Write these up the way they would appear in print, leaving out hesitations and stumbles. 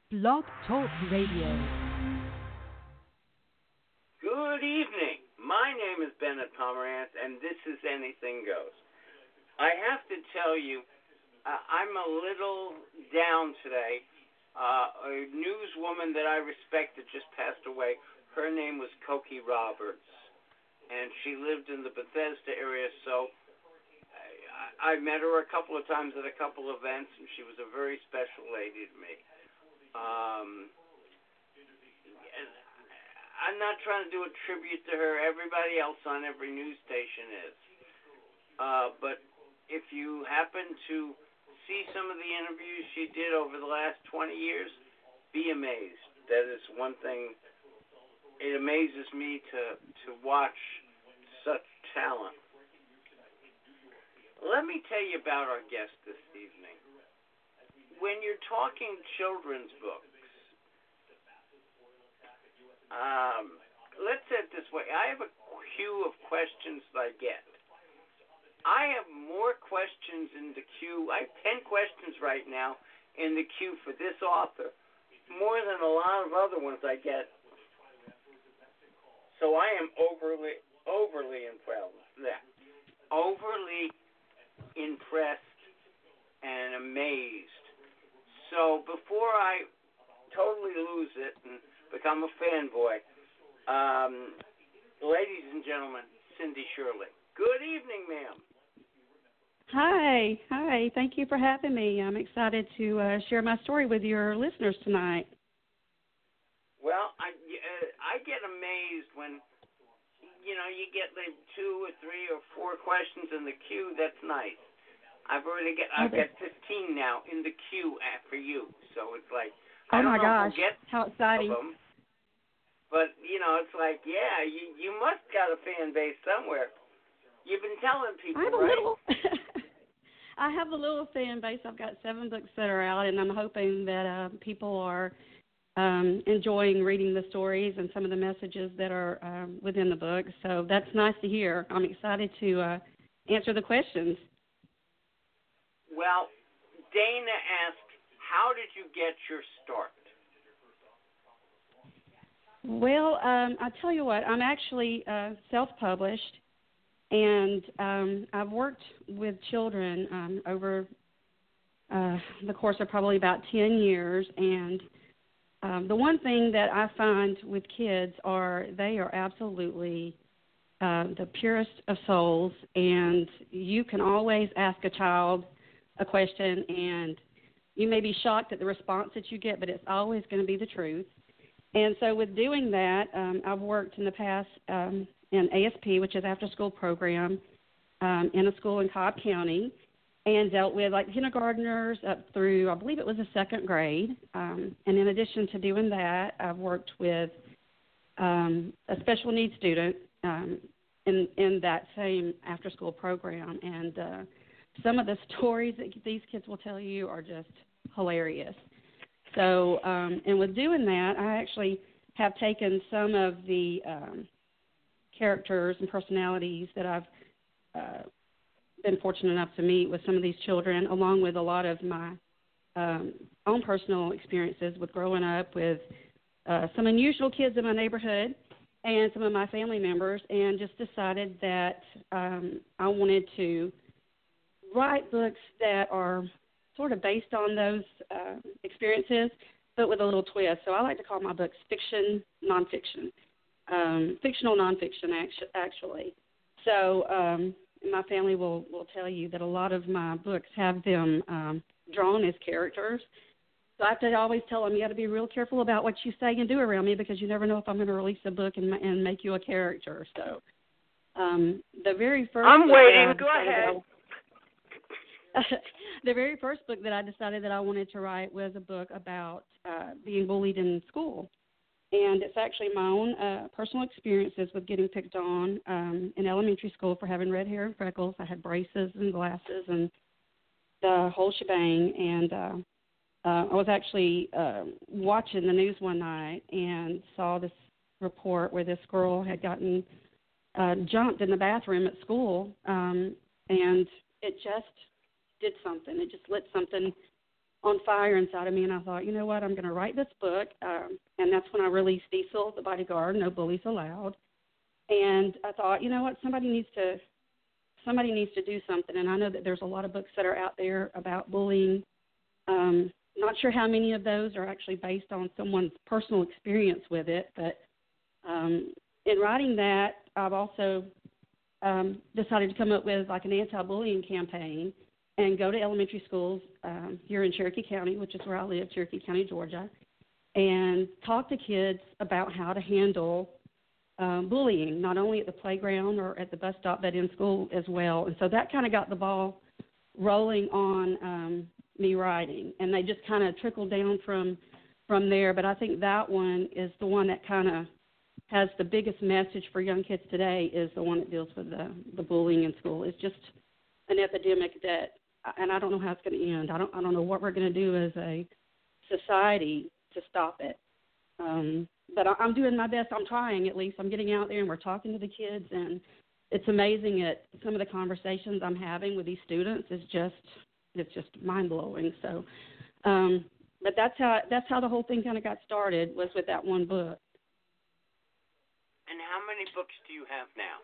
Blog Talk Radio. Good evening. My name is Bennett Pomerantz, and this is Anything Goes. I have to tell you, I'm a little down today. A newswoman that I respected just passed away. Her name was Cokie Roberts, and she lived in the Bethesda area, so I met her a couple of times at a couple of events, and she was a very special lady to me. I'm not trying to do a tribute to her. Everybody else on every news station is. But if you happen to see some of the interviews she did over the last 20 years, be amazed. That is one thing. It amazes me to watch such talent. Let me tell you about our guest this evening. When you're talking children's books, let's say it this way. I have a queue of questions that I get. I have more questions in the queue. I have 10 questions right now in the queue for this author, more than a lot of other ones I get. So I am overly impressed and amazed. So before I totally lose it and become a fanboy, ladies and gentlemen, Cindy Shirley. Good evening, ma'am. Hi. Thank you for having me. I'm excited to share my story with your listeners tonight. Well, I get amazed when, you get like 2 or 3 or 4 questions in the queue. That's nice. I've got 15 now in the queue for you. So it's like, I don't know gosh, if we'll get how exciting. them, but, it's like, yeah, you must got a fan base somewhere. You've been telling people, I have a little fan base. I've got 7 books that are out, and I'm hoping that people are enjoying reading the stories and some of the messages that are within the book. So that's nice to hear. I'm excited to answer the questions. Well, Dana asked, how did you get your start? Well, I'll tell you what, I'm actually self-published, and I've worked with children over the course of probably about 10 years, and the one thing that I find with kids they are absolutely the purest of souls, and you can always ask a child a question, and you may be shocked at the response that you get, but it's always going to be the truth. And so with doing that, I've worked in the past in ASP, which is after-school program, in a school in Cobb County, and dealt with like kindergartners up through, I believe it was the 2nd grade. And in addition to doing that, I've worked with a special needs student in that same after-school program. And some of the stories that these kids will tell you are just hilarious. So, and with doing that, I actually have taken some of the characters and personalities that I've been fortunate enough to meet with some of these children, along with a lot of my own personal experiences with growing up with some unusual kids in my neighborhood and some of my family members, and just decided that I wanted to write books that are sort of based on those experiences, but with a little twist. So I like to call my books fiction, nonfiction, fictional nonfiction, actually. So my family will tell you that a lot of my books have them drawn as characters. So I have to always tell them, you got to be real careful about what you say and do around me, because you never know if I'm going to release a book and make you a character. So the very first I'm waiting. Go ahead. The very first book that I decided that I wanted to write was a book about being bullied in school. And it's actually my own personal experiences with getting picked on in elementary school for having red hair and freckles. I had braces and glasses and the whole shebang. And I was actually watching the news one night and saw this report where this girl had gotten jumped in the bathroom at school, and it just did something. It just lit something on fire inside of me, and I thought, you know what, I'm going to write this book, and that's when I released Diesel, the Bodyguard, No Bullies Allowed. And I thought, you know what, somebody needs to do something. And I know that there's a lot of books that are out there about bullying. Not sure how many of those are actually based on someone's personal experience with it, but in writing that, I've also decided to come up with like an anti-bullying campaign and go to elementary schools here in Cherokee County, which is where I live, Cherokee County, Georgia, and talk to kids about how to handle bullying, not only at the playground or at the bus stop, but in school as well. And so that kind of got the ball rolling on me writing, and they just kind of trickled down from there. But I think that one is the one that kind of has the biggest message for young kids today, is the one that deals with the bullying in school. It's just an epidemic that, and I don't know how it's going to end. I don't know what we're going to do as a society to stop it. But I'm doing my best. I'm trying, at least. I'm getting out there and we're talking to the kids, and it's amazing at some of the conversations I'm having with these students. It's just mind blowing. So, but that's how the whole thing kind of got started, was with that one book. And how many books do you have now?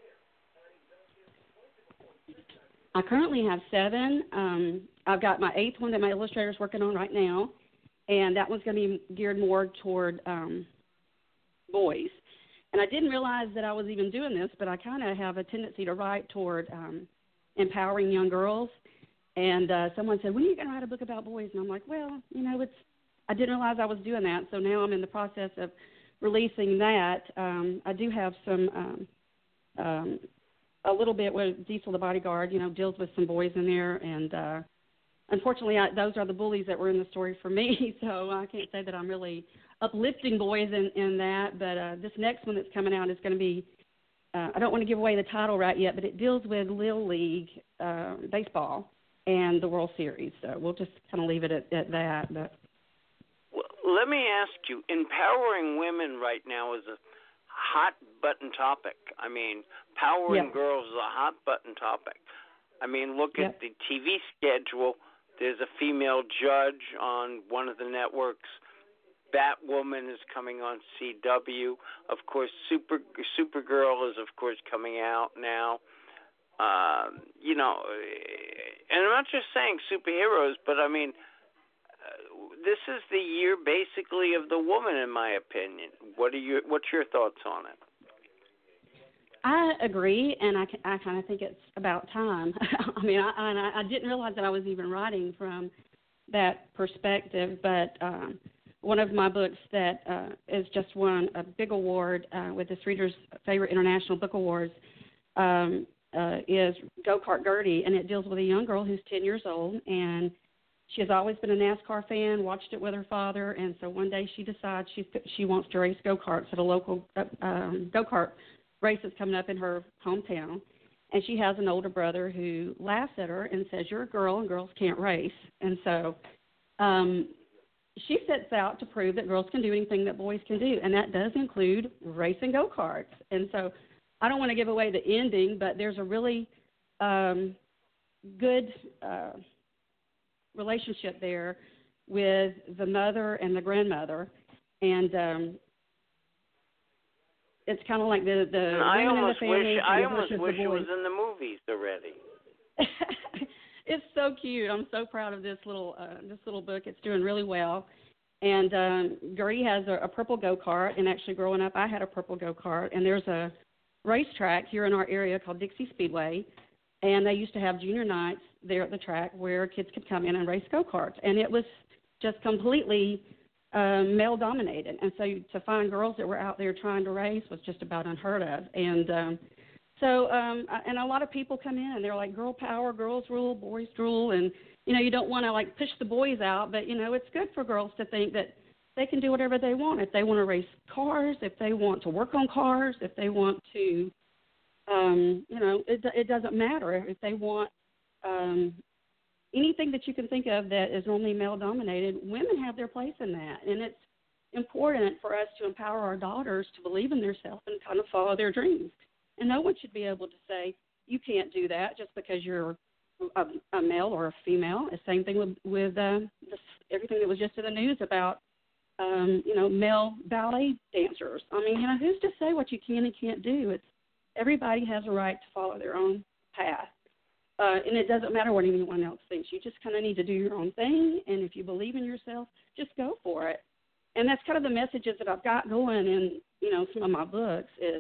I currently have 7. I've got my 8th one that my illustrator's working on right now, and that one's going to be geared more toward boys. And I didn't realize that I was even doing this, but I kind of have a tendency to write toward empowering young girls. And someone said, when are you going to write a book about boys? And I'm like, well, you know, I didn't realize I was doing that. So now I'm in the process of releasing that. I do have some, a little bit with Diesel the Bodyguard, you know, deals with some boys in there. And unfortunately, those are the bullies that were in the story for me. So I can't say that I'm really uplifting boys in that. But this next one that's coming out is going to be, I don't want to give away the title right yet, but it deals with Little League baseball and the World Series. So we'll just kind of leave it at that. But well, let me ask you, empowering women right now is a hot-button topic. I mean, powering girls is a hot-button topic. I mean, look at the TV schedule. There's a female judge on one of the networks. Batwoman is coming on CW. Of course, Supergirl is, of course, coming out now. You know, and I'm not just saying superheroes, but I mean, this is the year basically of the woman, in my opinion. What's your thoughts on it? I agree, and I kind of think it's about time. I mean, I didn't realize that I was even writing from that perspective, but one of my books that is just won a big award with this Reader's Favorite International Book Awards is Go-Kart Gertie, and it deals with a young girl who's 10 years old, and she has always been a NASCAR fan, watched it with her father, and so one day she decides she wants to race go-karts at a local go-kart race that's coming up in her hometown. And she has an older brother who laughs at her and says, "You're a girl and girls can't race." And so she sets out to prove that girls can do anything that boys can do, and that does include racing go-karts. And so I don't want to give away the ending, but there's a really good relationship there with the mother and the grandmother, and it's kind of like the women in the family. I almost wish it was in the movies already. It's so cute. I'm so proud of this little book. It's doing really well. And Gertie has a purple go-kart, and actually growing up I had a purple go-kart, and there's a racetrack here in our area called Dixie Speedway, and they used to have junior nights there at the track where kids could come in and race go-karts, and it was just completely male-dominated, and so to find girls that were out there trying to race was just about unheard of. And and a lot of people come in and they're like, girl power, girls rule, boys rule, and you don't want to like push the boys out, but it's good for girls to think that they can do whatever they want. If they want to race cars, if they want to work on cars, if they want to, it doesn't matter. If they want anything that you can think of that is only male-dominated, women have their place in that. And it's important for us to empower our daughters to believe in themselves and kind of follow their dreams. And no one should be able to say, you can't do that just because you're a male or a female. The same thing with everything that was just in the news about, male ballet dancers. I mean, who's to say what you can and can't do? Everybody has a right to follow their own path. And it doesn't matter what anyone else thinks. You just kind of need to do your own thing, and if you believe in yourself, just go for it. And that's kind of the messages that I've got going in, some of my books is,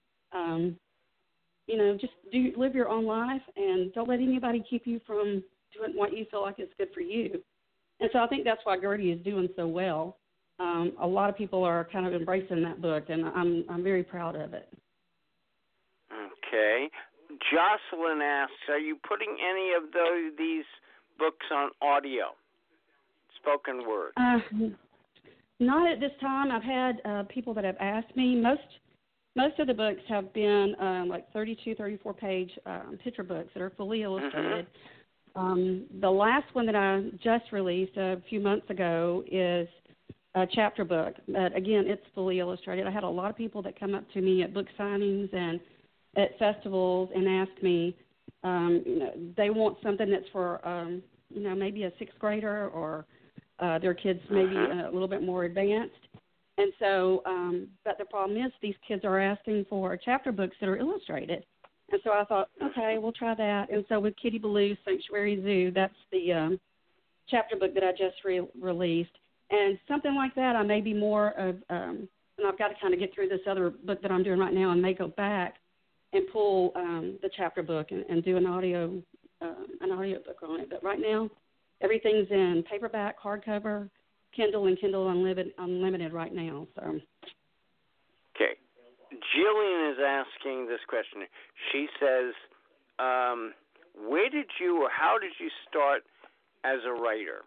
just live your own life and don't let anybody keep you from doing what you feel like is good for you. And so I think that's why Gertie is doing so well. A lot of people are kind of embracing that book, and I'm very proud of it. Okay. Jocelyn asks, are you putting any of these books on audio, spoken word? Not at this time. I've had people that have asked me. Most of the books have been like 32, 34-page picture books that are fully illustrated. Mm-hmm. The last one that I just released a few months ago is a chapter book. But, again, it's fully illustrated. I had a lot of people that come up to me at book signings and at festivals and ask me, they want something that's for, maybe a sixth grader or their kids maybe a little bit more advanced. And so, but the problem is these kids are asking for chapter books that are illustrated. And so I thought, okay, we'll try that. And so with Kitty Ballou, Sanctuary Zoo, that's the chapter book that I just released. And something like that, I may be more of, and I've got to kind of get through this other book that I'm doing right now and may go back and pull the chapter book and do an audio book on it. But right now, everything's in paperback, hardcover, Kindle, and Kindle Unlimited right now. So. Okay. Jillian is asking this question. She says, where did you or how did you start as a writer?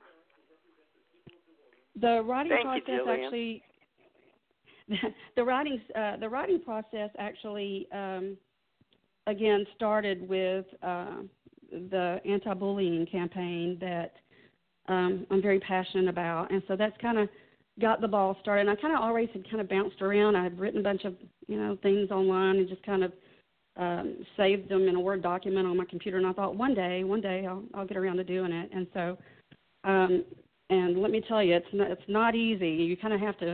The writing process actually. The writing process actually, again, started with the anti-bullying campaign that I'm very passionate about, and so that's kind of got the ball started. And I kind of always had kind of bounced around. I had written a bunch of things online and just kind of saved them in a Word document on my computer. And I thought one day I'll get around to doing it. And so, and let me tell you, it's not easy. You kind of have to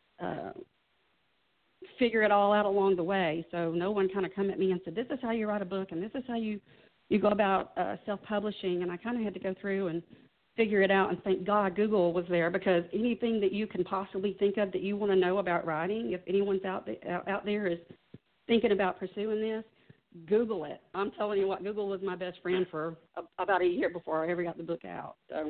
figure it all out along the way. So no one kind of come at me and said, this is how you write a book and this is how you go about self-publishing. And I kind of had to go through and figure it out, and thank God Google was there, because anything that you can possibly think of that you want to know about writing, if anyone's out there is thinking about pursuing this, Google it. I'm telling you what, Google was my best friend for about a year before I ever got the book out. So.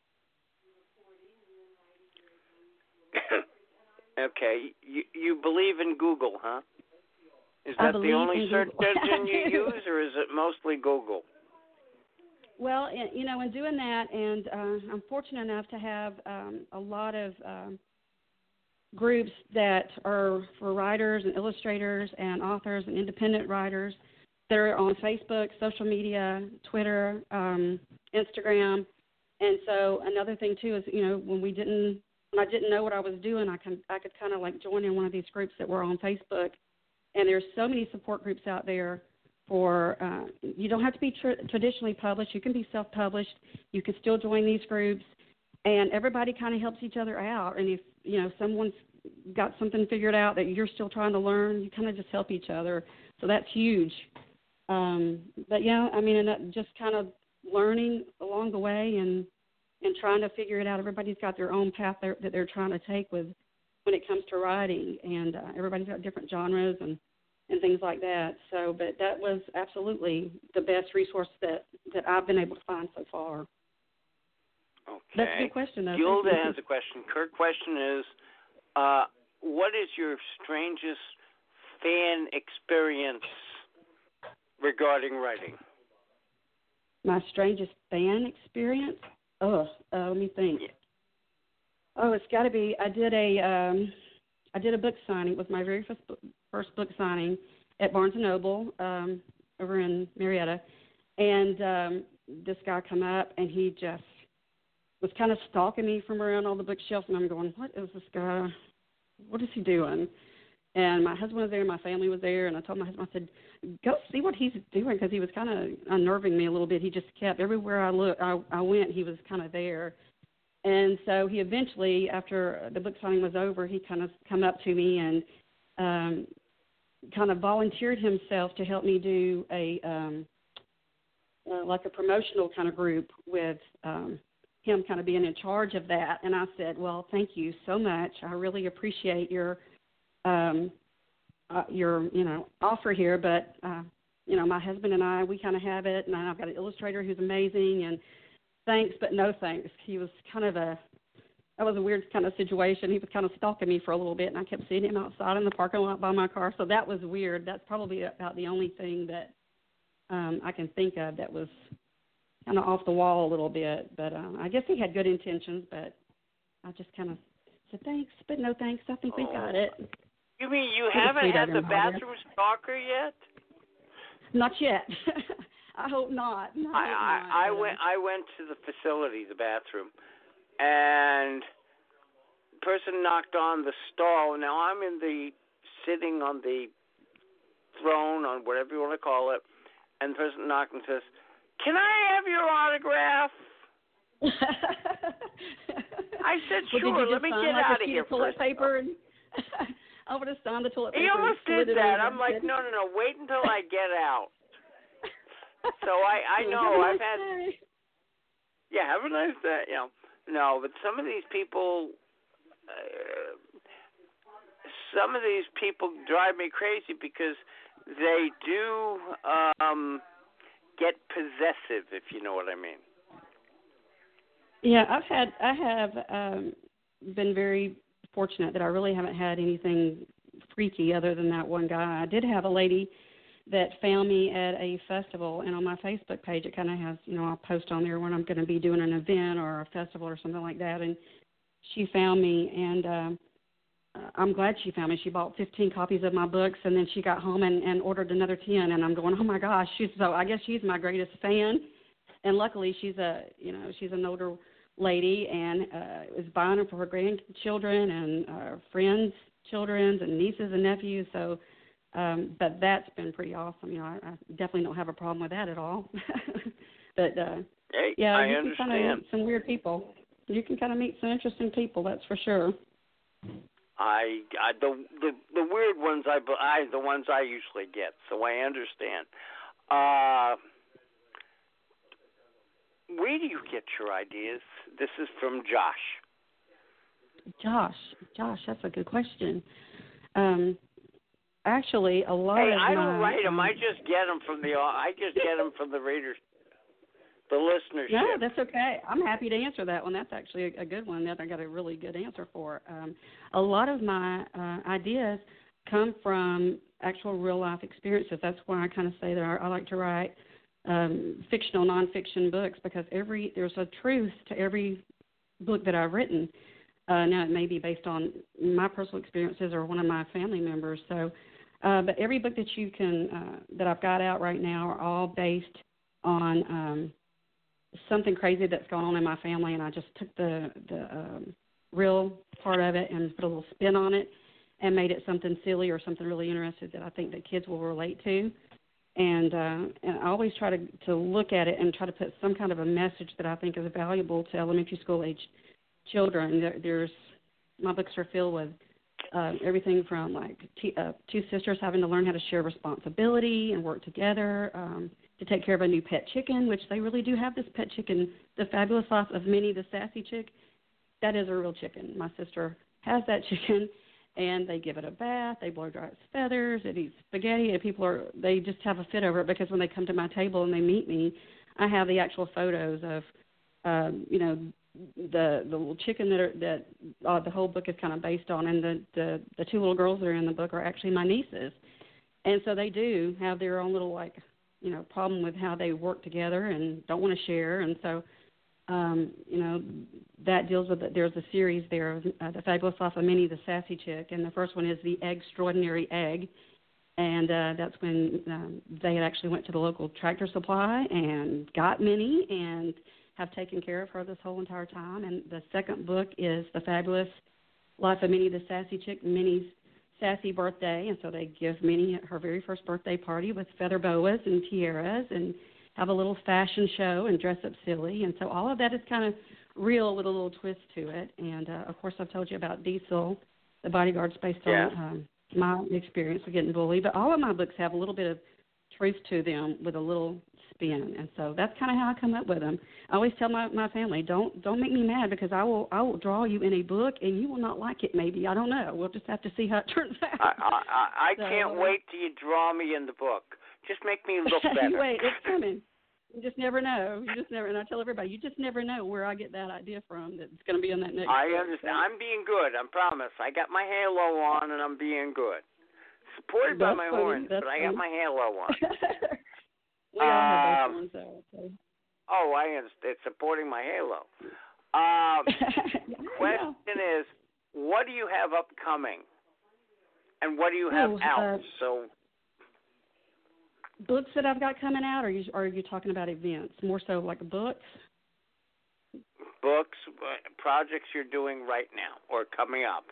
Okay, you believe in Google, huh? Is that the only search engine you use, or is it mostly Google? Well, in doing that, and I'm fortunate enough to have a lot of groups that are for writers and illustrators and authors and independent writers that are on Facebook, social media, Twitter, Instagram. And so another thing, too, is, when I didn't know what I was doing, I could kind of like join in one of these groups that were on Facebook. And there's so many support groups out there for, you don't have to be traditionally published. You can be self-published. You can still join these groups. And everybody kind of helps each other out. And if, someone's got something figured out that you're still trying to learn, you kind of just help each other. So that's huge. But, yeah, I mean, and just kind of learning along the way and trying to figure it out. Everybody's got their own path that they're trying to take when it comes to writing, and everybody's got different genres and things like that. So, but that was absolutely the best resource that I've been able to find so far. Okay. That's a good question, though. Gilda has a question. Her question is, what is your strangest fan experience regarding writing? My strangest fan experience? Let me think. Oh, it's got to be. I did a book signing. It was my very first book signing at Barnes & Noble over in Marietta, and this guy come up and he just was kind of stalking me from around all the bookshelves, and I'm going, what is this guy? What is he doing? And my husband was there, my family was there, and I told my husband, I said, go see what he's doing, because he was kind of unnerving me a little bit. He just kept, everywhere I went, he was kind of there. And so he eventually, after the book signing was over, he kind of come up to me and kind of volunteered himself to help me do like a promotional kind of group with him kind of being in charge of that. And I said, well, thank you so much. I really appreciate your offer here, but my husband and I, we kind of have it, and I've got an illustrator who's amazing, and thanks, but no thanks. He was that was a weird kind of situation. He was kind of stalking me for a little bit, and I kept seeing him outside in the parking lot by my car, so that was weird. That's probably about the only thing that I can think of that was kind of off the wall a little bit, but I guess he had good intentions, but I just kind of said thanks, but no thanks. I think we got it. You mean you haven't had the bathroom stalker yet? Not yet. I hope not. I went to the facility, the bathroom, and the person knocked on the stall. Now I'm sitting on the throne, on whatever you want to call it, and the person knocked and says, "Can I have your autograph?" I said, "Sure, let me get out of here toilet first." Paper and I would have signed the toilet paper. He almost did that. I'm like, no, wait until I get out. So I know I've had. Yeah, have a nice day. No, but some of these people drive me crazy because they do get possessive, if you know what I mean. Yeah, I have been very fortunate that I really haven't had anything freaky other than that one guy. I did have a lady that found me at a festival, and on my Facebook page it kind of has, I'll post on there when I'm going to be doing an event or a festival or something like that, and she found me, and I'm glad she found me. She bought 15 copies of my books, and then she got home and ordered another 10, and I'm going, oh my gosh, so I guess she's my greatest fan, and luckily she's an older lady and is buying them for her grandchildren and friends' children and nieces and nephews, so but that's been pretty awesome. I definitely don't have a problem with that at all. But hey, yeah, I you understand. can kind of meet some weird people. You can kind of meet some interesting people, that's for sure. The weird ones the ones I usually get, so I understand. Where do you get your ideas? This is from Josh. Josh, that's a good question. Actually, a lot of I don't write them. I just get them from the readers, the listenership. No, that's okay. I'm happy to answer that one. That's actually a good one that I got a really good answer for. A lot of my ideas come from actual real-life experiences. That's why I kind of say that I like to write fictional, nonfiction books, because there's a truth to every book that I've written. Now, it may be based on my personal experiences or one of my family members. So, but every book that that I've got out right now are all based on something crazy that's gone on in my family, and I just took the real part of it and put a little spin on it and made it something silly or something really interesting that I think that kids will relate to. And I always try to look at it and try to put some kind of a message that I think is valuable to elementary school age children. My books are filled with everything from like two sisters having to learn how to share responsibility and work together to take care of a new pet chicken, which they really do have this pet chicken, The Fabulous Life of Minnie the Sassy Chick. That is a real chicken. My sister has that chicken, and they give it a bath, they blow dry its feathers, it eats spaghetti, and they just have a fit over it, because when they come to my table and they meet me, I have the actual photos of, the little chicken that the whole book is kind of based on, and the two little girls that are in the book are actually my nieces. And so they do have their own little, problem with how they work together and don't want to share, and so that deals with it. There's a series there of The Fabulous Life of Minnie the Sassy Chick, and the first one is The Extraordinary Egg, and that's when they had actually went to the local Tractor Supply and got Minnie and have taken care of her this whole entire time. And the second book is The Fabulous Life of Minnie the Sassy Chick, Minnie's sassy birthday, and so they give Minnie her very first birthday party with feather boas and tiaras and have a little fashion show and dress up silly. And so all of that is kind of real with a little twist to it. And, of course, I've told you about Diesel, the bodyguards based on my experience with getting bullied. But all of my books have a little bit of truth to them with a little spin. And so that's kind of how I come up with them. I always tell my family, don't make me mad, because I will draw you in a book and you will not like it maybe. I don't know. We'll just have to see how it turns out. I can't wait till you draw me in the book. Just make me look better. Wait, it's coming. You just never know. And I tell everybody, you just never know where I get that idea from that's going to be in that next book. I understand. I'm being good. I promise. I got my halo on and I'm being good. Supported by my horns, but I got my halo on. We all have those horns, so. Oh, I understand. It's supporting my halo. Question is, what do you have upcoming? And what do you have out? Books that I've got coming out, or are you talking about events? More so like books? Books, projects you're doing right now or coming up.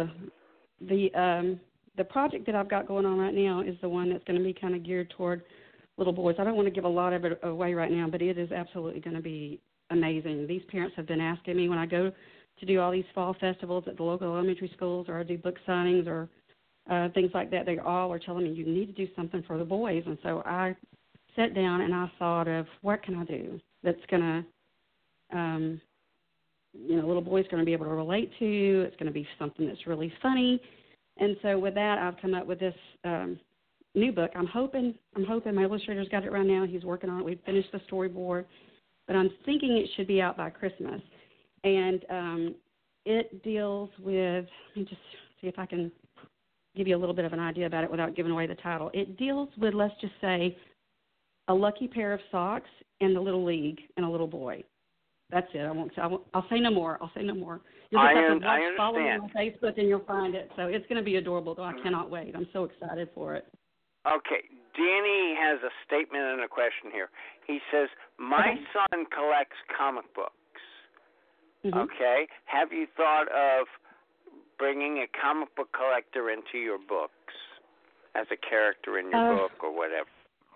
The project that I've got going on right now is the one that's going to be kind of geared toward little boys. I don't want to give a lot of it away right now, but it is absolutely going to be amazing. These parents have been asking me when I go to do all these fall festivals at the local elementary schools, or I do book signings or things like that. They all are telling me, you need to do something for the boys. And so I sat down and I thought of, what can I do that's going to, little boys going to be able to relate to. It's going to be something that's really funny. And so with that, I've come up with this new book. I'm hoping my illustrator's got it right now. He's working on it. We've finished the storyboard, but I'm thinking it should be out by Christmas. And it deals with, let me just see if I can give you a little bit of an idea about it without giving away the title. It deals with, let's just say, a lucky pair of socks and the Little League and a little boy. That's it. I'll say no more. You'll just have to follow me on Facebook and you'll find it. So it's going to be adorable, though. I cannot wait. I'm so excited for it. Okay. Danny has a statement and a question here. He says, my son collects comic books. Mm-hmm. Okay. Have you thought of bringing a comic book collector into your books as a character in your book or whatever?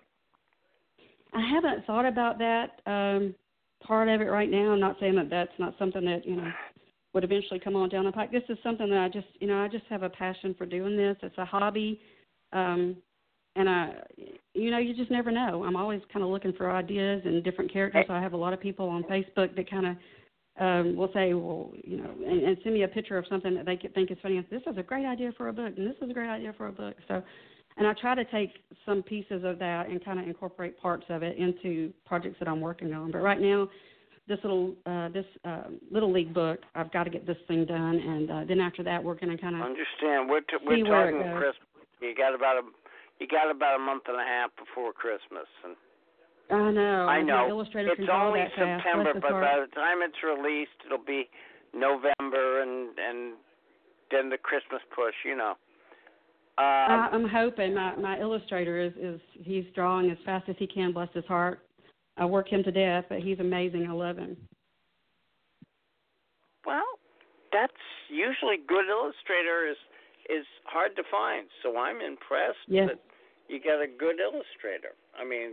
I haven't thought about that part of it right now. I'm not saying that that's not something that, would eventually come on down the pike. This is something that I just have a passion for doing this. It's a hobby. And you just never know. I'm always kind of looking for ideas and different characters. I have a lot of people on Facebook that kind of will say, well, and send me a picture of something that they think is funny. This is a great idea for a book, and this is a great idea for a book. So, and I try to take some pieces of that and kind of incorporate parts of it into projects that I'm working on. But right now, this little League book, I've got to get this thing done, and then after that, we're going to kind of understand. We're talking Christmas. You got about a month and a half before Christmas, and I know. It's only September, but by the time it's released, it'll be November, and then the Christmas push. I'm hoping. My illustrator is he's drawing as fast as he can. Bless his heart. I work him to death, but he's amazing. I love him. Well, that's usually good illustrator is hard to find. So I'm impressed that you got a good illustrator. I mean,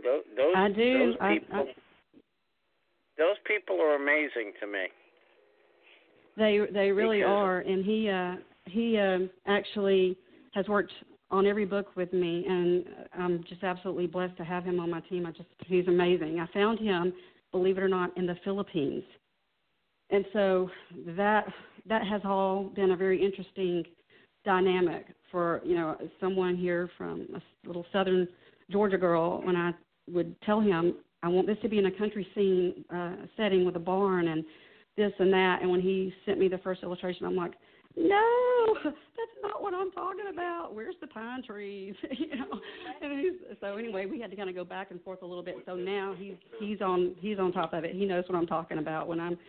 those people are amazing to me. They really are, and he actually has worked on every book with me, and I'm just absolutely blessed to have him on my team. He's amazing. I found him, believe it or not, in the Philippines, and so that has all been a very interesting dynamic for someone here from a little southern Georgia girl. When I would tell him I want this to be in a country scene setting with a barn and this and that, and when he sent me the first illustration, I'm like, no, that's not what I'm talking about. Where's the pine trees? And so anyway, we had to kind of go back and forth a little bit. So now he's on top of it. He knows what I'm talking about when I'm.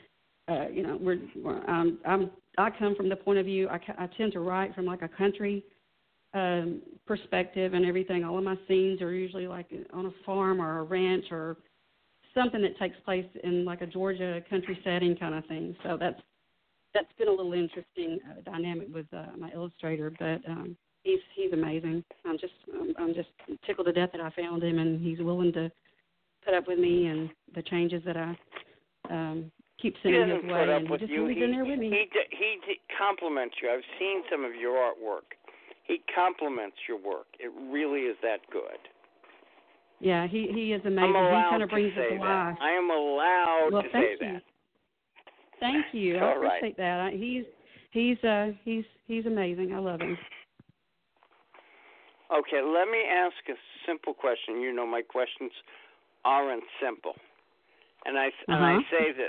I come from the point of view, I tend to write from like a country perspective and everything. All of my scenes are usually like on a farm or a ranch or something that takes place in like a Georgia country setting kind of thing. So that's been a little interesting dynamic with my illustrator. But he's amazing. I'm just tickled to death that I found him, and he's willing to put up with me and the changes that I keep sending his way. And he just really been there with me. He compliments you. I've seen some of your artwork. He compliments your work. It really is that good. Yeah, he is amazing. He kind of brings it to life. I am allowed to say that. Thank you. I appreciate that. He's amazing. I love him. Okay, let me ask a simple question. You know my questions aren't simple, and I say this: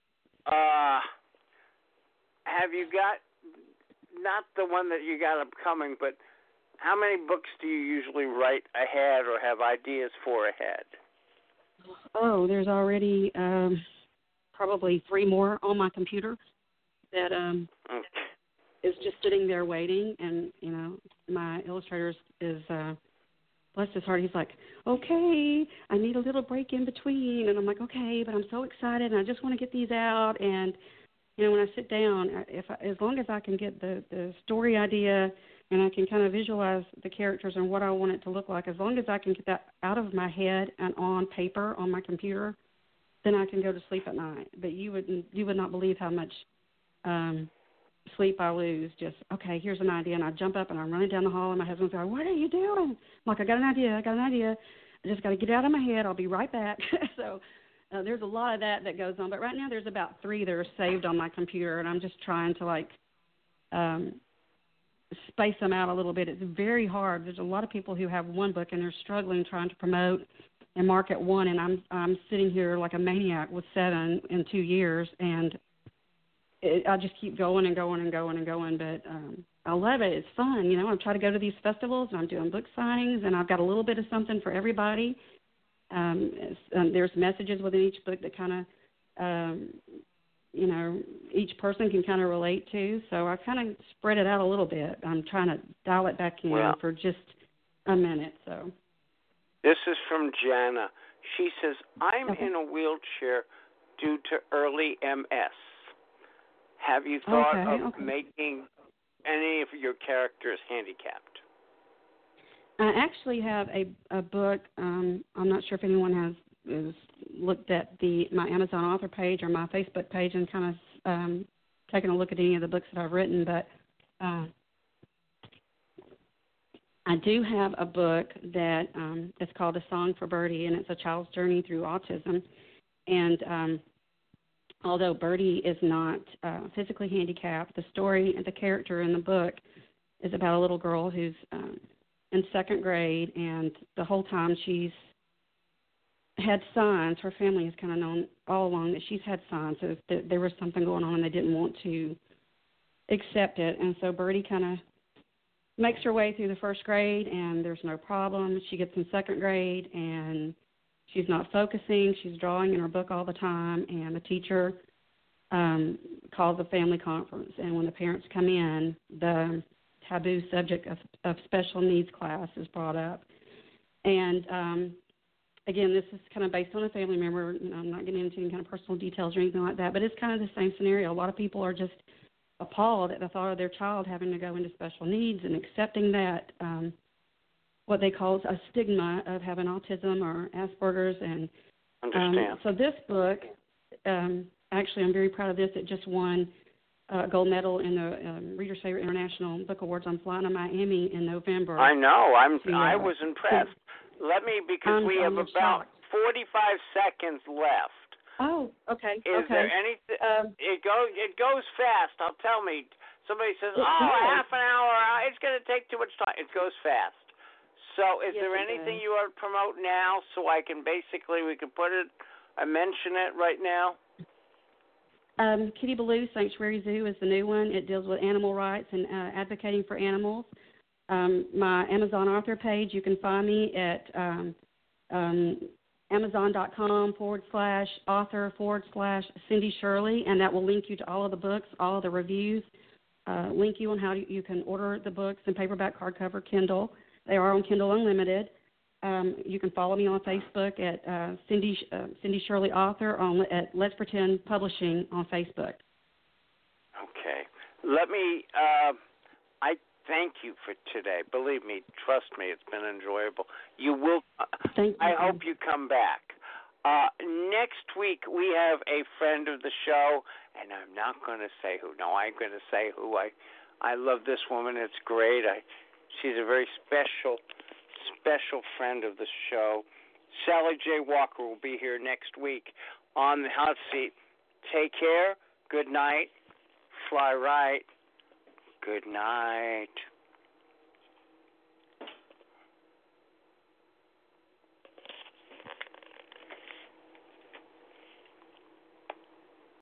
have you got, not the one that you got upcoming, but how many books do you usually write ahead or have ideas for ahead? Oh, there's already probably 3 more on my computer that is just sitting there waiting. And, you know, my illustrator is, bless his heart, he's like, okay, I need a little break in between. And I'm like, okay, but I'm so excited, and I just want to get these out. And, you know, when I sit down, as long as I can get the story idea and I can kind of visualize the characters and what I want it to look like, as long as I can get that out of my head and on paper on my computer, then I can go to sleep at night. But you would not believe how much sleep I lose. Just, okay, here's an idea, and I jump up and I'm running down the hall, and my husband's like, what are you doing? I'm like, I got an idea. I just got to get it out of my head. I'll be right back. So there's a lot of that goes on. But right now there's about 3 that are saved on my computer, and I'm just trying to, like, space them out a little bit. It's very hard. There's a lot of people who have one book, and they're struggling trying to promote and market one, and I'm sitting here like a maniac with 7 in 2 years, and I just keep going and going and going and going. But I love it. It's fun. You know, I try to go to these festivals, and I'm doing book signings, and I've got a little bit of something for everybody. There's messages within each book that kind of, you know, each person can kind of relate to. So I kind of spread it out a little bit. I'm trying to dial it back in for just a minute. So this is from Jana. She says, I'm in a wheelchair due to early MS. Have you thought of making any of your characters handicapped? I actually have a book. I'm not sure if anyone has looked at my Amazon author page or my Facebook page and kind of taken a look at any of the books that I've written, but I do have a book that is called A Song for Birdie, and it's a child's journey through autism. And although Birdie is not physically handicapped, the story and the character in the book is about a little girl who's in 2nd grade, and the whole time she's had signs. Her family has kind of known all along that she's had signs of that there was something going on, and they didn't want to accept it. And so Birdie kind of makes her way through the 1st grade, and there's no problem. She gets in 2nd grade, and she's not focusing. She's drawing in her book all the time, and the teacher calls a family conference. And when the parents come in, the taboo subject of special needs class is brought up. And, again, this is kind of based on a family member. You know, I'm not getting into any kind of personal details or anything like that, but it's kind of the same scenario. A lot of people are just appalled at the thought of their child having to go into special needs and accepting that what they call a stigma of having autism or Asperger's. And so this book, actually, I'm very proud of this. It just won a gold medal in the Reader's Favorite International Book Awards. I'm flying to Miami in November. I know. I was impressed. Let me, because we have about 45 seconds left. Oh, okay. Is there anything? It goes fast. Tell me. Somebody says, half an hour. It's going to take too much time. It goes fast. So is there anything you want to promote now so we can put it, I mention it right now? Kitty Ballou Sanctuary Zoo is the new one. It deals with animal rights and advocating for animals. My Amazon author page, you can find me at Amazon.com/author/Cindy Shirley, and that will link you to all of the books, all of the reviews, link you on how you can order the books in paperback, hardcover, Kindle. They are on Kindle Unlimited. You can follow me on Facebook at Cindy Shirley Author, at Let's Pretend Publishing on Facebook. Okay. Let me, I thank you for today. Believe me, trust me, it's been enjoyable. You will. Thank you. I hope you come back. Next week we have a friend of the show, and I'm not going to say who. No, I'm going to say who. I love this woman. It's great. She's a very special friend of the show. Sally J. Walker will be here next week on the hot seat. Take care. Good night. Fly right. Good night.